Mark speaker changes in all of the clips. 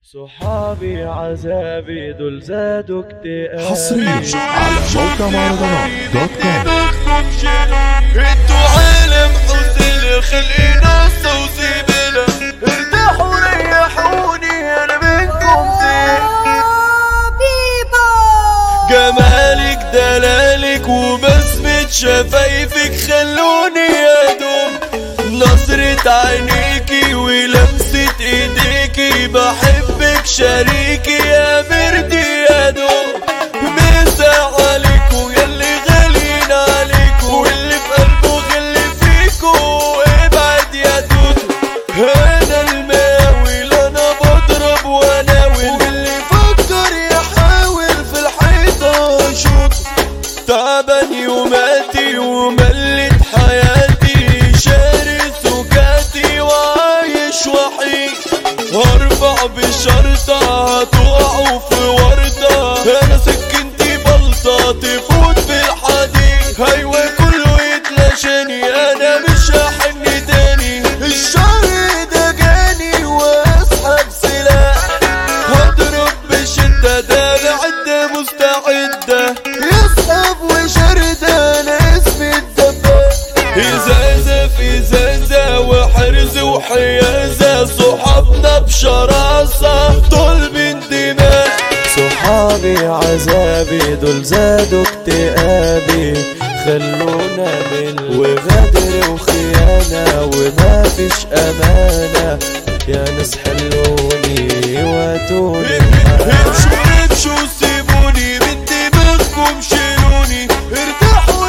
Speaker 1: صحابي عذابي دول زادوا اكتئابي.
Speaker 2: حصريا على موقع مهرجانات دوت كوم.
Speaker 3: انتوا عالم حزن خلقنا وزبالة، ارتاحوا ريحوني انا منكم زين. جمالك دلالك وبسمة شفايفك خلوني ادوم، نظرة عينيكي ولمسة ايديكي بحبك شريكي يا بردي يا دوم. مسا عليكو ياللي غاليين عليكو، واللي في قلبه غل فيكو ابعد يا دودو. انا الماوي انا بضرب واناوي، واللي فكر يحاول في الحيطة شوط. تعبان يوماتي وملت حياتي، شاري سكاتي وعايش وحيد. هرفع بشرطة هتقعوا في وردة، انا سكنتي بلطة تفوت في الحديد. ايوه كله يتلاشاني انا مش هحن تاني، الشهر ده جاني واسحب سلاح. هضرب بشدة ده العدة مستعدة، يسحب وشردة انا اسمي الدباب. ازازة في ازازة وحرز وحيازة، صحابنا بشراسة طالبين دماء.
Speaker 1: صحابي عذابي دول زادوا اكتئابي، خلونا من وغدر وخيانة وما فيش امانة. يا ناس حلوني واتوني
Speaker 3: امشوا سيبوني من دماغكم شيلوني، ارتاحوا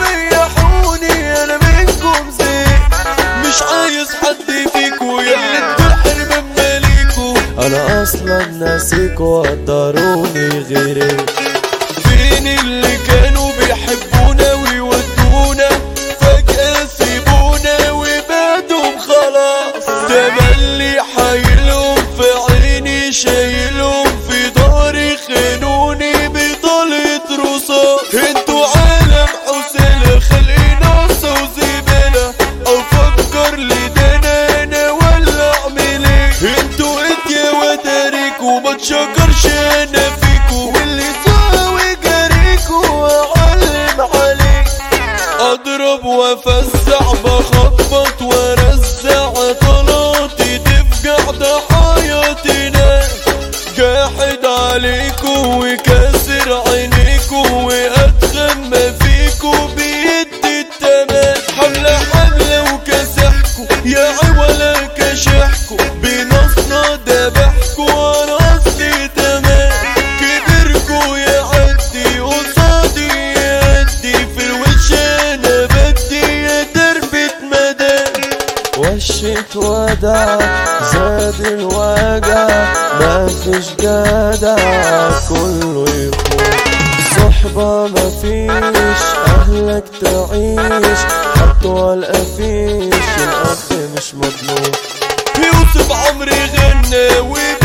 Speaker 3: ريحوني انا منكم زين. مش عايز حد فيكو ياللي انتوا الحرمان ماليكو،
Speaker 1: انا اصلا ناسيكوا وقدروني غيرك.
Speaker 3: فين اللي كانوا بيحبونا ويودونا، فجأة سيبونا وبعدهم خلاص. تملي حايلهم في عيني شايلهم في ضهري، خانوني بطلة رصاص. انتوا عالم حسن خلقنا وزبالة، افكر لدانا انا ولا اعمل ايه. انتوا اديا وداريك وما تشكرش انا فيكو، واللي ساوي جاريكو واعلم عليك. اضرب وافزع بخبط وارزع طلاتي، تفجع ضحاياتنا. جاحد عليكو وكسر عينيكو واتخم فيكو بيدي التمام. حملة حملة وكسحكو يا عولا كشحكو، بنصنا دبحكو وانا اصلي تمام. كبركو يعدي قصادي يدي، في الوش انا بدي يا دربة مدام.
Speaker 1: وشت ودع زاد الوجع، ما فيش جدع كله يخون. صحبة ما فيش اهلك تعيش، اطول افيش الاخ مش مضمون.
Speaker 3: يوسف عمري غنى